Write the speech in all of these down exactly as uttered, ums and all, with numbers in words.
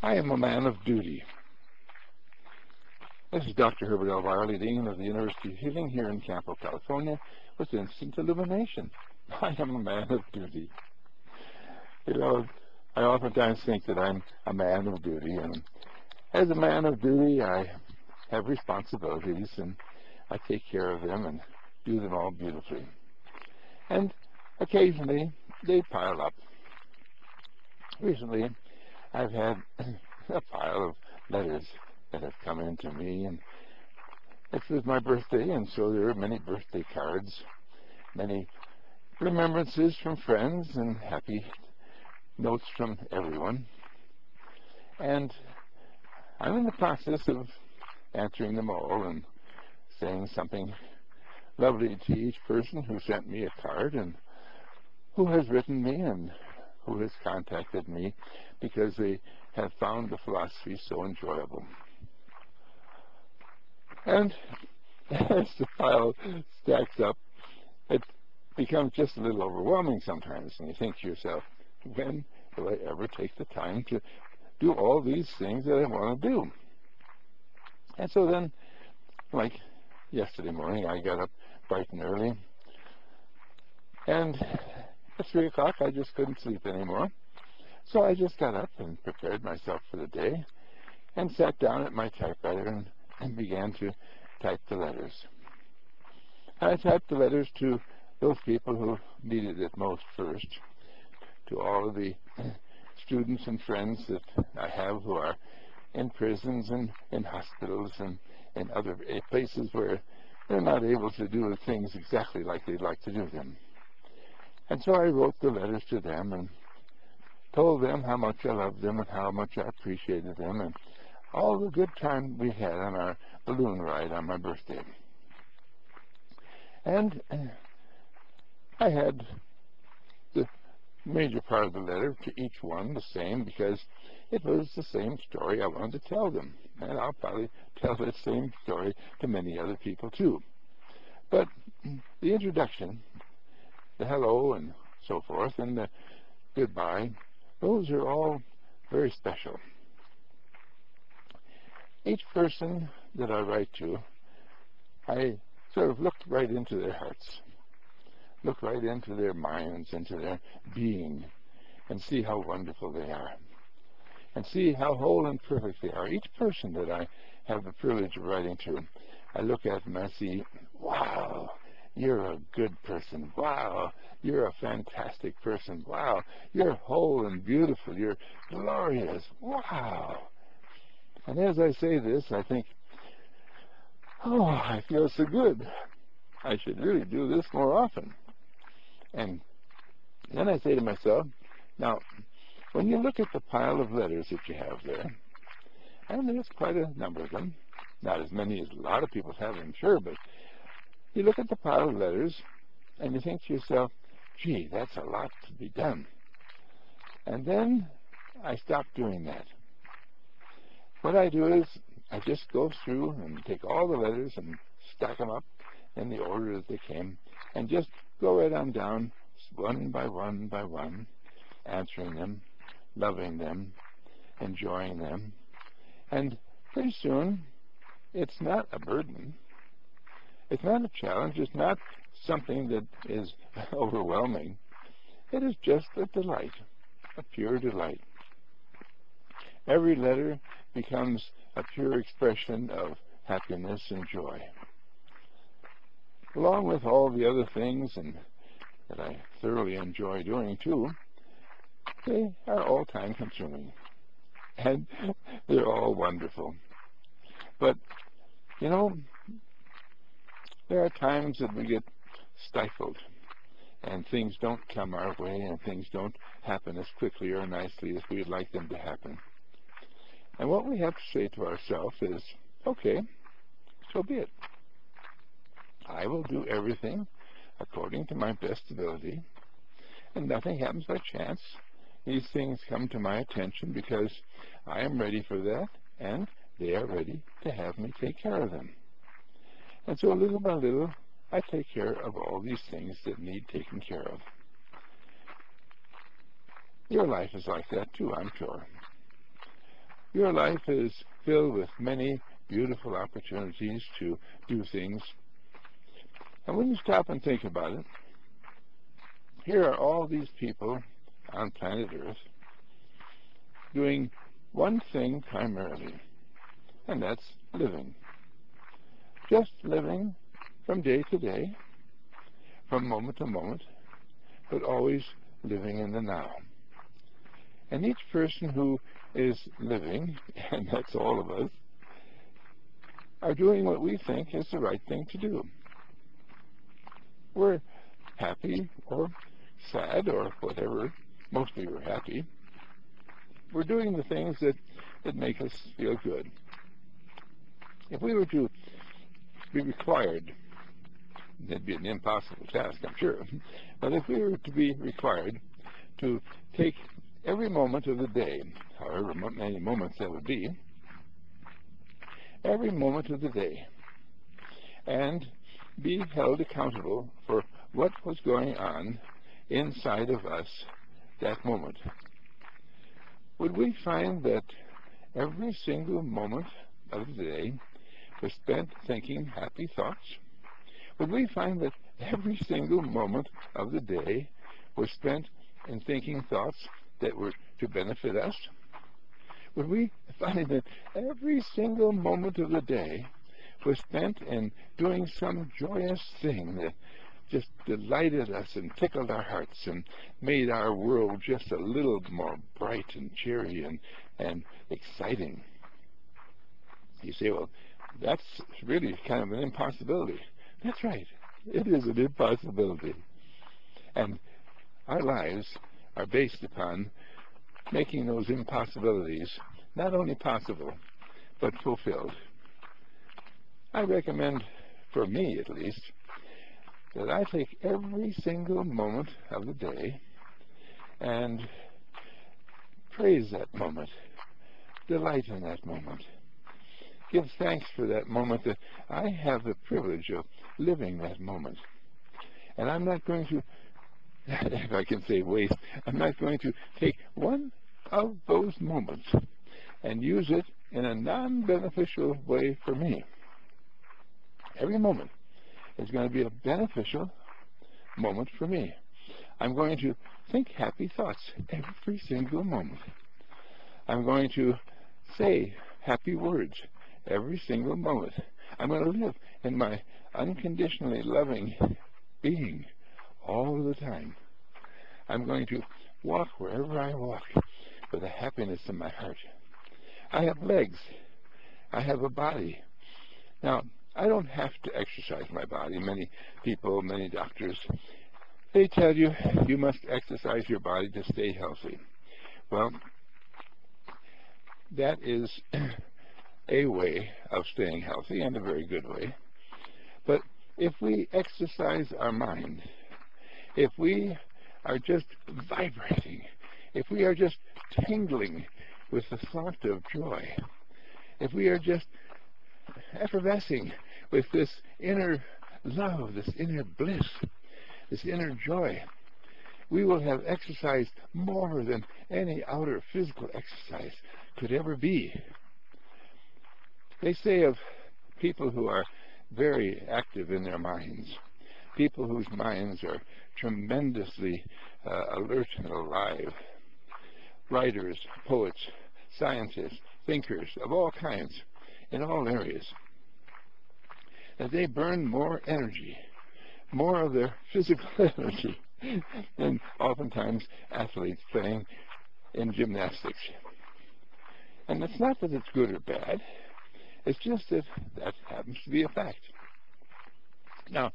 I am a man of duty. This is Doctor Herbert L. Wiley, Dean of the University of Healing here in Campo, California, with instant illumination. I am a man of duty. You know, I oftentimes think that I'm a man of duty, and as a man of duty, I have responsibilities, and I take care of them and do them all beautifully. And occasionally, they pile up. Recently, I've had a pile of letters that have come in to me, and it was my birthday, and so there are many birthday cards, many remembrances from friends, and happy notes from everyone. And I'm in the process of answering them all and saying something lovely to each person who sent me a card and who has written me and who has contacted me because they have found the philosophy so enjoyable. And as the pile stacks up, it becomes just a little overwhelming sometimes, and you think to yourself, when will I ever take the time to do all these things that I want to do? And so then, like yesterday morning, I got up bright and early, and at three o'clock I just couldn't sleep anymore. So I just got up and prepared myself for the day and sat down at my typewriter and, and began to type the letters. I typed the letters to those people who needed it most first, to all of the students and friends that I have who are in prisons and in hospitals and in other places where they're not able to do the things exactly like they'd like to do them. And so I wrote the letters to them and told them how much I loved them and how much I appreciated them and all the good time we had on our balloon ride on my birthday. And I had the major part of the letter to each one the same because it was the same story I wanted to tell them. And I'll probably tell that same story to many other people too. But the introduction, the hello and so forth, and the goodbye, those are all very special. Each person that I write to, I sort of look right into their hearts, look right into their minds, into their being, and see how wonderful they are, and see how whole and perfect they are. Each person that I have the privilege of writing to, I look at them and I see, wow, you're a good person. Wow, you're a fantastic person. Wow, you're whole and beautiful. You're glorious. Wow. And as I say this, I think, oh, I feel so good. I should really do this more often. And then I say to myself, now, when you look at the pile of letters that you have there, and there's quite a number of them, not as many as a lot of people have, I'm sure, but you look at the pile of letters and you think to yourself, gee, that's a lot to be done. And then I stop doing that. What I do is I just go through and take all the letters and stack them up in the order that they came and just go right on down, one by one by one, answering them, loving them, enjoying them. And pretty soon, it's not a burden. It's not a challenge. It's not something that is overwhelming. It is just a delight, a pure delight. Every letter becomes a pure expression of happiness and joy. Along with all the other things and that I thoroughly enjoy doing too, they are all time consuming. And they're all wonderful. But, you know, there are times that we get stifled and things don't come our way and things don't happen as quickly or nicely as we'd like them to happen. And what we have to say to ourselves is, okay, so be it. I will do everything according to my best ability, and nothing happens by chance. These things come to my attention because I am ready for that, and they are ready to have me take care of them. And so little by little, I take care of all these things that need taken care of. Your life is like that too, I'm sure. Your life is filled with many beautiful opportunities to do things. And when you stop and think about it, here are all these people on planet Earth doing one thing primarily, and that's living. Just living from day to day, from moment to moment, but always living in the now. And each person who is living, and that's all of us, are doing what we think is the right thing to do. We're happy or sad or whatever. Mostly we're happy. We're doing the things that, that make us feel good. If we were to be required, it'd be an impossible task, I'm sure, but if we were to be required to take every moment of the day, however many moments that would be, every moment of the day, and be held accountable for what was going on inside of us that moment, would we find that every single moment of the day was spent thinking happy thoughts? Would we find that every single moment of the day was spent in thinking thoughts that were to benefit us? Would we find that every single moment of the day was spent in doing some joyous thing that just delighted us and tickled our hearts and made our world just a little more bright and cheery and, and exciting? You say, well, that's really kind of an impossibility. That's right. It is an impossibility. And our lives are based upon making those impossibilities not only possible, but fulfilled. I recommend, for me at least, that I take every single moment of the day and praise that moment, delight in that moment, give thanks for that moment, that I have the privilege of living that moment. And I'm not going to, if I can say waste, I'm not going to take one of those moments and use it in a non-beneficial way for me. Every moment is going to be a beneficial moment for me. I'm going to think happy thoughts every single moment. I'm going to say happy words every single moment. I'm going to live in my unconditionally loving being all the time. I'm going to walk wherever I walk with a happiness in my heart. I have legs. I have a body. Now, I don't have to exercise my body. Many people, many doctors, they tell you you must exercise your body to stay healthy. Well, that is a way of staying healthy, and a very good way. But if we exercise our mind, if we are just vibrating, if we are just tingling with the thought of joy, if we are just effervescing with this inner love, this inner bliss, this inner joy, we will have exercised more than any outer physical exercise could ever be. They say of people who are very active in their minds, people whose minds are tremendously uh, alert and alive, writers, poets, scientists, thinkers of all kinds, in all areas, that they burn more energy, more of their physical energy than oftentimes athletes playing in gymnastics. And it's not that it's good or bad, it's just that that happens to be a fact. Now,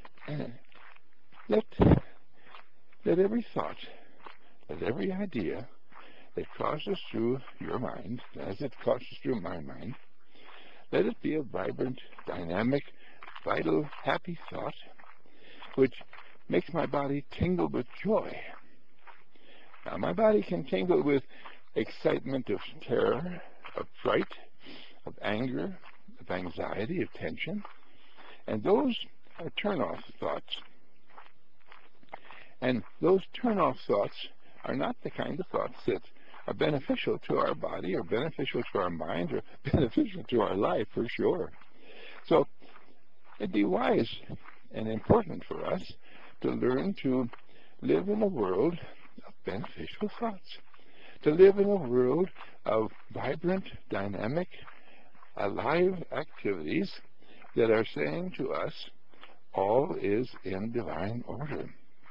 let, let every thought, let every idea that crosses through your mind, as it crosses through my mind, let it be a vibrant, dynamic, vital, happy thought, which makes my body tingle with joy. Now, my body can tingle with excitement of terror, of fright, of anger, of anxiety, of tension, and those are turn-off thoughts. And those turn-off thoughts are not the kind of thoughts that are beneficial to our body, or beneficial to our mind, or beneficial to our life for sure. So it'd be wise and important for us to learn to live in a world of beneficial thoughts, to live in a world of vibrant, dynamic, alive activities that are saying to us, all is in divine order.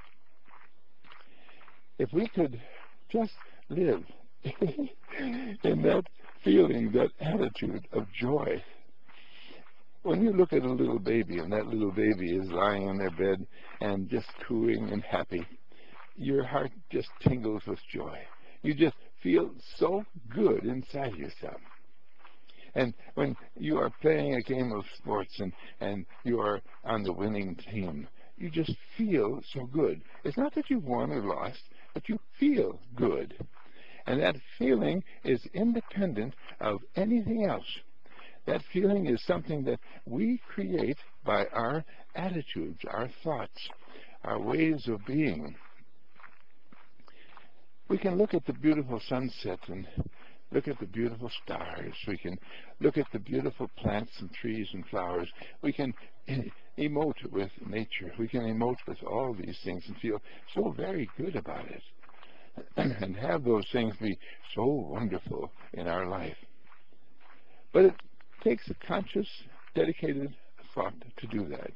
If we could just live in that feeling, that attitude of joy. When you look at a little baby and that little baby is lying in their bed and just cooing and happy, your heart just tingles with joy. You just feel so good inside yourself. And when you are playing a game of sports and, and you are on the winning team, you just feel so good. It's not that you've won or lost, but you feel good. And that feeling is independent of anything else. That feeling is something that we create by our attitudes, our thoughts, our ways of being. We can look at the beautiful sunset and look at the beautiful stars. We can look at the beautiful plants and trees and flowers. We can emote with nature. We can emote with all these things and feel so very good about it. And have those things be so wonderful in our life. But it takes a conscious, dedicated thought to do that.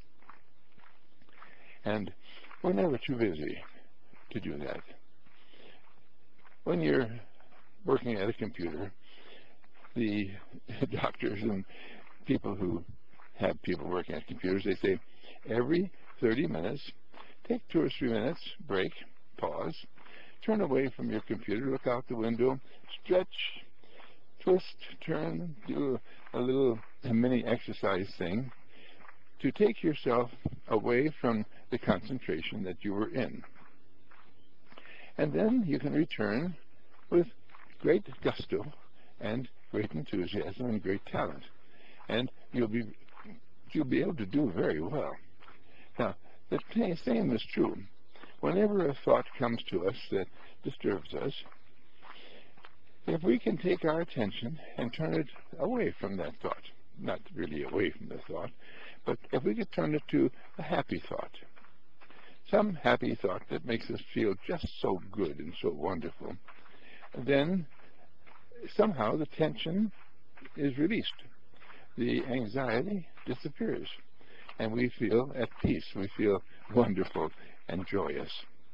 And we're never too busy to do that. When you're working at a computer, the doctors and people who have people working at computers, they say every thirty minutes, take two or three minutes, break, pause, turn away from your computer, look out the window, stretch, twist, turn, do a little a mini exercise thing to take yourself away from the concentration that you were in. And then you can return with great gusto and great enthusiasm and great talent. And you'll be you'll be able to do very well. Now, the same is true. Whenever a thought comes to us that disturbs us, if we can take our attention and turn it away from that thought, not really away from the thought, but if we could turn it to a happy thought, some happy thought that makes us feel just so good and so wonderful, then somehow the tension is released. The anxiety disappears, and we feel at peace. We feel wonderful and joyous.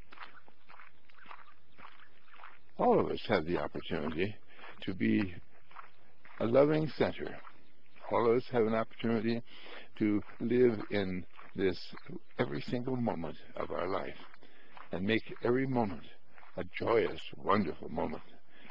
All of us have the opportunity to be a loving center. All of us have an opportunity to live in this every single moment of our life and make every moment a joyous, wonderful moment.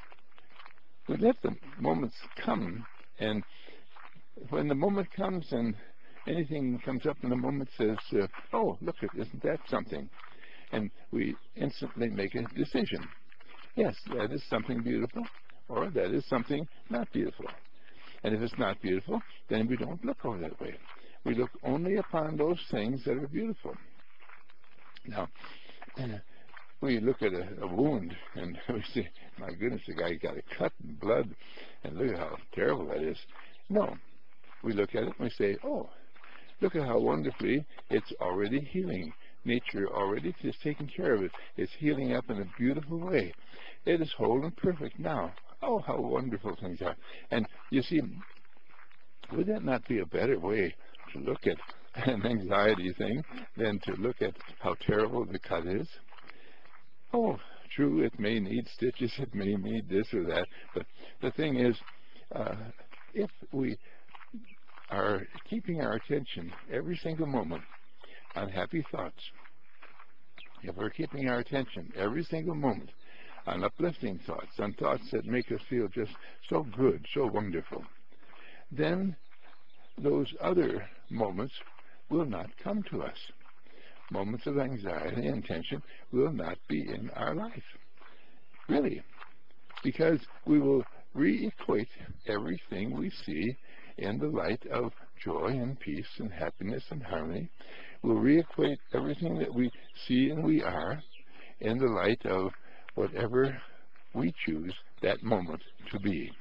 We let the moments come, and when the moment comes and anything comes up and the moment says, uh, oh, look, isn't that something? And we instantly make a decision. Yes, that is something beautiful, or that is something not beautiful. And if it's not beautiful, then we don't look over that way. We look only upon those things that are beautiful. Now, we look at a, a wound and we say, my goodness, the guy got a cut and blood, and look at how terrible that is. No, we look at it and we say, oh, look at how wonderfully it's already healing. Nature already is taking care of it. It's healing up in a beautiful way. It is whole and perfect now. Oh, how wonderful things are. And you see, would that not be a better way to look at an anxiety thing than to look at how terrible the cut is? Oh, true, it may need stitches, it may need this or that, but the thing is, uh, if we are keeping our attention every single moment on happy thoughts, if we're keeping our attention every single moment on uplifting thoughts, on thoughts that make us feel just so good, so wonderful, then those other moments will not come to us. Moments of anxiety and tension will not be in our life, really, because we will re-equate everything we see in the light of joy and peace and happiness and harmony. We'll re-equate everything that we see and we are in the light of whatever we choose that moment to be.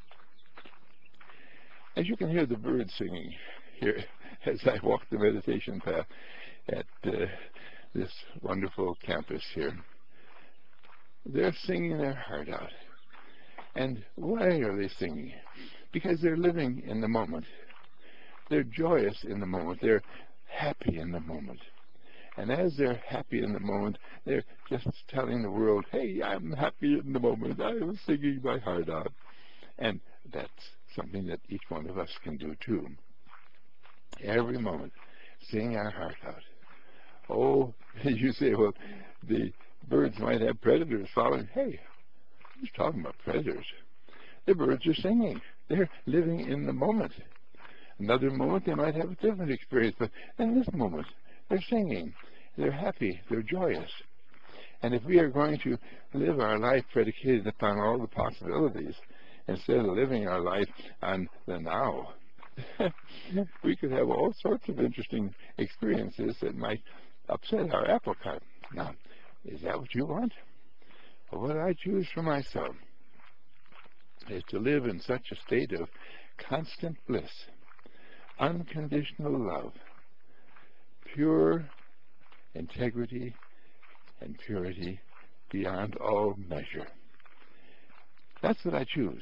As you can hear the birds singing here as I walk the meditation path at uh, this wonderful campus here, they're singing their heart out. And why are they singing? Because they're living in the moment. They're joyous in the moment. They're happy in the moment. And as they're happy in the moment, they're just telling the world, hey, I'm happy in the moment. I'm singing my heart out. And that's something that each one of us can do too. Every moment, sing our heart out. Oh, you say, well, the birds might have predators following. Hey, who's talking about predators? The birds are singing. They're living in the moment. Another moment, they might have a different experience, but in this moment, they're singing. They're happy. They're joyous. And if we are going to live our life predicated upon all the possibilities, instead of living our life on the now, we could have all sorts of interesting experiences that might upset our apple cart. Now, is that what you want? Well, what I choose for myself is to live in such a state of constant bliss, unconditional love, pure integrity and purity beyond all measure. That's what I choose.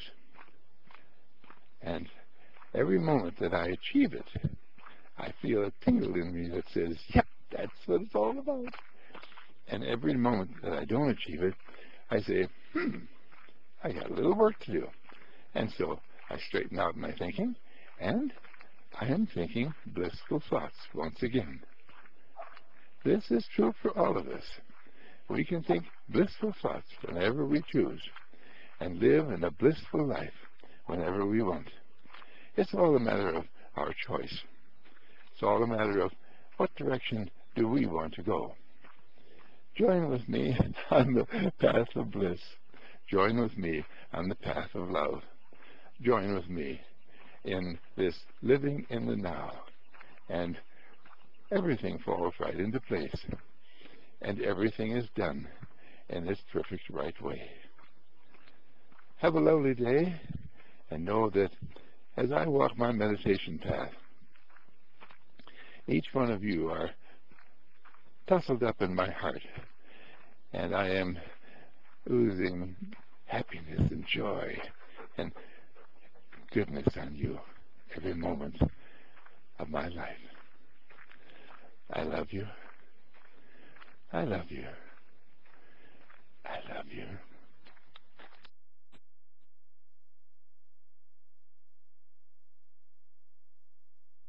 And every moment that I achieve it, I feel a tingle in me that says, yep, that's what it's all about. And every moment that I don't achieve it, I say, hmm, I got a little work to do. And so I straighten out my thinking, and I am thinking blissful thoughts once again. This is true for all of us. We can think blissful thoughts whenever we choose, and live in a blissful life whenever we want. It's all a matter of our choice. It's all a matter of what direction do we want to go. Join with me on the path of bliss. Join with me on the path of love. Join with me in this living in the now. And everything falls right into place. And everything is done in its perfect right way. Have a lovely day, and know that as I walk my meditation path, each one of you are tussled up in my heart, and I am oozing happiness and joy and goodness on you every moment of my life. I love you. I love you. I love you.